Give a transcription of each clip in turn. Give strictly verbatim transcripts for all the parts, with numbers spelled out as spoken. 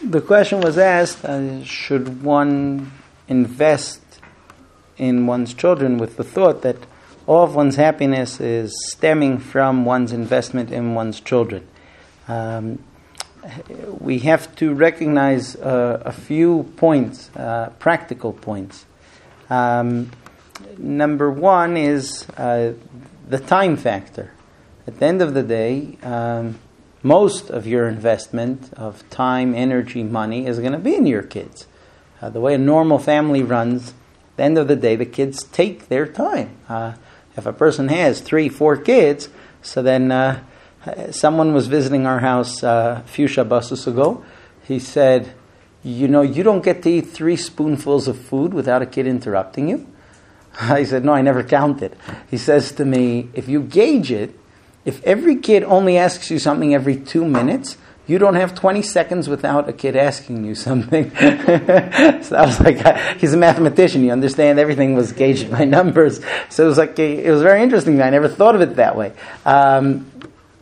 The question was asked, uh, should one invest in one's children with the thought that all of one's happiness is stemming from one's investment in one's children? Um, we have to recognize uh, a few points, uh, practical points. Um, number one is uh, the time factor. At the end of the day, um, most of your investment of time, energy, money is going to be in your kids. Uh, the way a normal family runs, at the end of the day, the kids take their time. Uh, if a person has three, four kids, so then uh, someone was visiting our house uh, a few Shabbosos ago. He said, you know, you don't get to eat three spoonfuls of food without a kid interrupting you. I said, no, I never counted. He says to me, if you gauge it, if every kid only asks you something every two minutes, you don't have twenty seconds without a kid asking you something. So I was like, he's a mathematician, you understand, everything was gauged by numbers. So it was like, it was very interesting. I never thought of it that way. Um,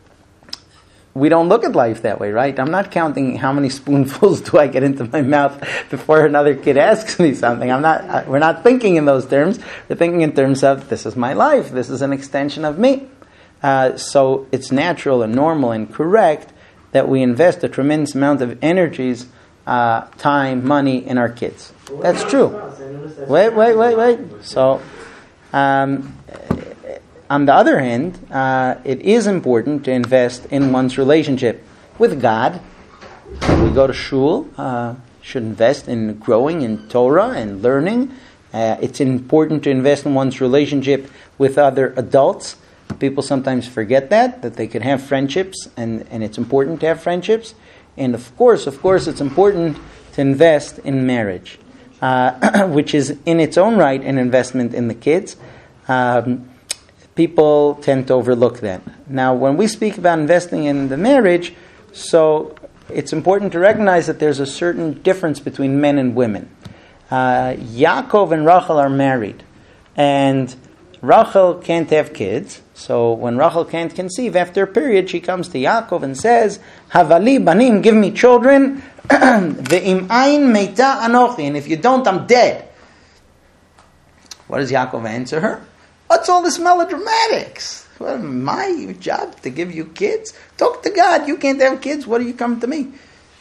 we don't look at life that way, right? I'm not counting how many spoonfuls do I get into my mouth before another kid asks me something. I'm not. We're not thinking in those terms. We're thinking in terms of, this is my life. This is an extension of me. Uh, so it's natural and normal and correct that we invest a tremendous amount of energies, uh, time, money in our kids. That's true. Wait, wait, wait, wait. So, um, on the other hand, uh, it is important to invest in one's relationship with God. We go to shul, uh, should invest in growing in Torah and learning. Uh, it's important to invest in one's relationship with other adults. People sometimes forget that, that they can have friendships, and, and it's important to have friendships. And of course, of course, it's important to invest in marriage, uh, which is in its own right an investment in the kids. Um, people tend to overlook that. Now, when we speak about investing in the marriage, so it's important to recognize that there's a certain difference between men and women. Uh, Yaakov and Rachel are married, and Rachel can't have kids. So when Rachel can't conceive, after a period, she comes to Yaakov and says, Havali banim, give me children. Ve'im ayin meita anochi, and if you don't, I'm dead. What does Yaakov answer her? What's all this melodramatics? Well, my job to give you kids? Talk to God. You can't have kids. What do you come to me?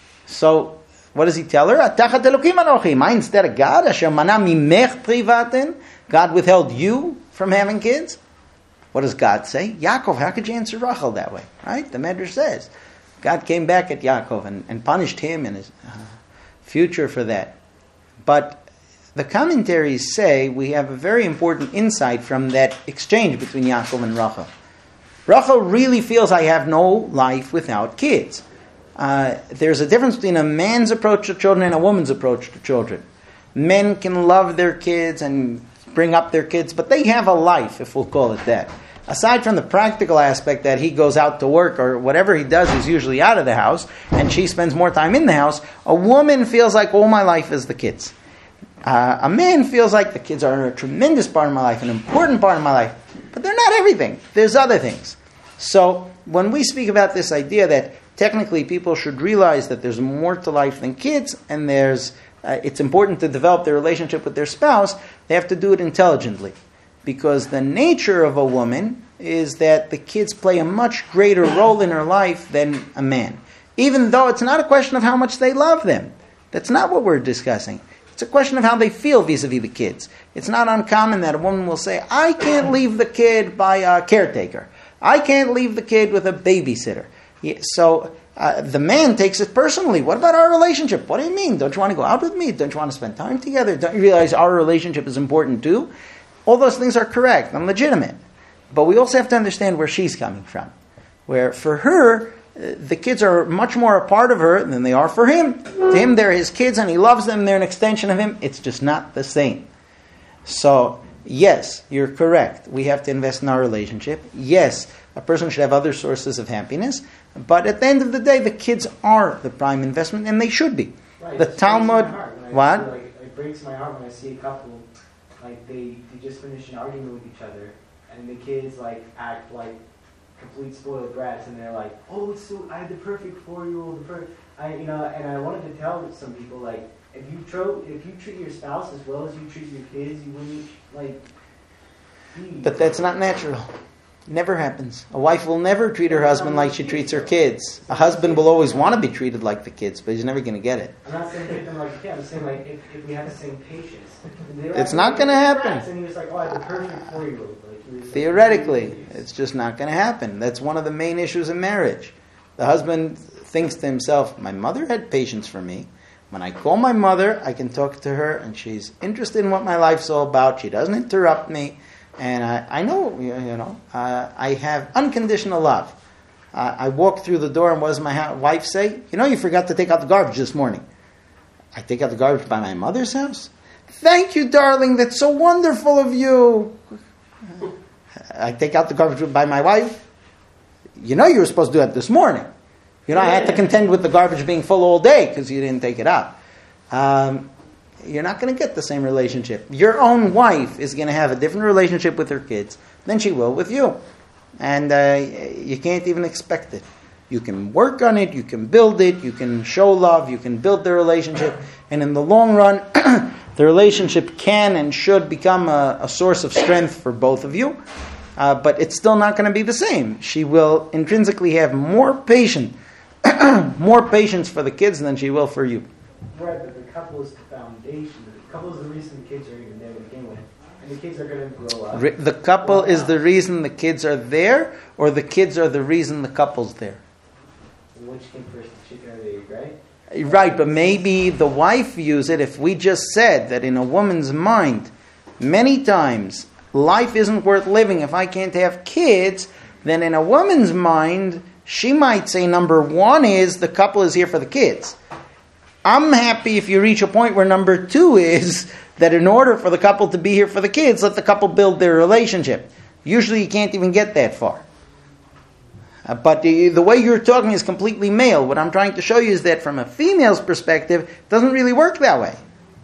So what does he tell her? Atachat elokim anochi. Am I instead of God? Asher mana mimech privaten. God withheld you from having kids? What does God say? Yaakov, how could you answer Rachel that way? Right? The Medrash says God came back at Yaakov and, and punished him and his uh, future for that. But the commentaries say we have a very important insight from that exchange between Yaakov and Rachel. Rachel really feels, I have no life without kids. Uh, there's a difference between a man's approach to children and a woman's approach to children. Men can love their kids and bring up their kids, but they have a life, if we'll call it that. Aside from the practical aspect that he goes out to work or whatever he does, he's usually out of the house, and she spends more time in the house, a woman feels like all my life is the kids. Uh, a man feels like the kids are a tremendous part of my life, an important part of my life, but they're not everything. There's other things. So when we speak about this idea that technically people should realize that there's more to life than kids, and there's uh, it's important to develop their relationship with their spouse, they have to do it intelligently. Because the nature of a woman is that the kids play a much greater role in her life than a man. Even though it's not a question of how much they love them. That's not what we're discussing. It's a question of how they feel vis-a-vis the kids. It's not uncommon that a woman will say, I can't leave the kid by a caretaker. I can't leave the kid with a babysitter. So uh, the man takes it personally. What about our relationship? What do you mean? Don't you want to go out with me? Don't you want to spend time together? Don't you realize our relationship is important too? All those things are correct and legitimate. But we also have to understand where she's coming from. Where for her, the kids are much more a part of her than they are for him. To him, they're his kids and he loves them. They're an extension of him. It's just not the same. So, yes, you're correct. We have to invest in our relationship. Yes, a person should have other sources of happiness. But at the end of the day, the kids are the prime investment and they should be. Right, the Talmud... What? See, like, it breaks my heart when I see a couple, like they, they just finish an argument with each other and the kids like act like complete spoiled brats, and they're like, "Oh, it's so I had the perfect four-year-old." I, you know, and I wanted to tell some people, like, if you tro- if you treat your spouse as well as you treat your kids, you wouldn't, like, be. But that's not natural. Never happens. A wife will never treat her husband like she treats her kids. A husband will always want to be treated like the kids, but he's never going to get it. I'm not saying treat them like a kid. I'm saying, like, if, if we have the same patience. It's not going to happen. And he was like, oh, I have the perfect four-year-old. Like, Theoretically, it's just not going to happen. That's one of the main issues in marriage. The husband thinks to himself, my mother had patience for me. When I call my mother, I can talk to her, and she's interested in what my life's all about. She doesn't interrupt me. And I, I know, you know, uh, I have unconditional love. Uh, I walk through the door, and what does my ha- wife say? You know, you forgot to take out the garbage this morning. I take out the garbage by my mother's house? Thank you, darling. That's so wonderful of you. I take out the garbage by my wife. You know you were supposed to do that this morning. You know, I had to contend with the garbage being full all day because you didn't take it out. Um, you're not going to get the same relationship. Your own wife is going to have a different relationship with her kids than she will with you. And uh, you can't even expect it. You can work on it, you can build it, you can show love, you can build the relationship. And in the long run, the relationship can and should become a, a source of strength for both of you. Uh, but it's still not going to be the same. She will intrinsically have more patience, more patience for the kids than she will for you. Right, but the couple is the foundation. The couple is the reason the kids are even there to begin with. And the kids are going to grow up. Re- the couple is the reason the kids are there, or the kids are the reason the couple's there? Which came first, the chicken or the egg, right? Right, but maybe the wife views it, if we just said that in a woman's mind, many times, life isn't worth living if I can't have kids, then in a woman's mind, she might say number one is the couple is here for the kids. I'm happy if you reach a point where number two is that in order for the couple to be here for the kids, let the couple build their relationship. Usually you can't even get that far. Uh, but the, the way you're talking is completely male. What I'm trying to show you is that from a female's perspective, it doesn't really work that way.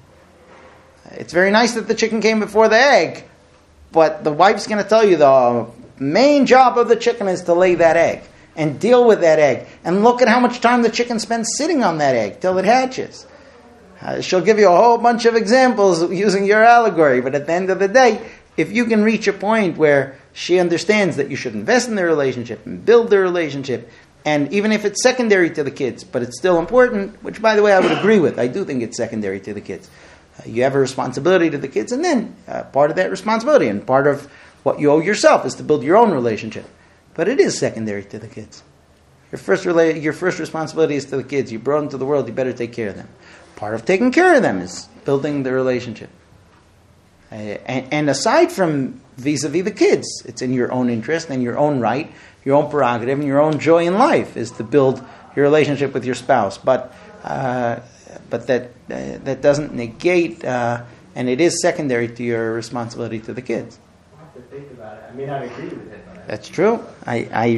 It's very nice that the chicken came before the egg, but the wife's going to tell you the main job of the chicken is to lay that egg and deal with that egg. And look at how much time the chicken spends sitting on that egg till it hatches. Uh, she'll give you a whole bunch of examples using your allegory, but at the end of the day, if you can reach a point where she understands that you should invest in the relationship and build the relationship, and even if it's secondary to the kids, but it's still important, which by the way I would agree with, I do think it's secondary to the kids. Uh, you have a responsibility to the kids, and then uh, part of that responsibility and part of what you owe yourself is to build your own relationship. But it is secondary to the kids. Your first rela- your first responsibility is to the kids. You brought them to the world, you better take care of them. Part of taking care of them is building the relationship. Uh, and, and aside from vis-a-vis the kids, it's in your own interest and your own right, your own prerogative, and your own joy in life is to build your relationship with your spouse. But uh, but that uh, that doesn't negate, uh, and it is secondary to your responsibility to the kids. I have to think about it. I may not agree with it, but I That's true. I, I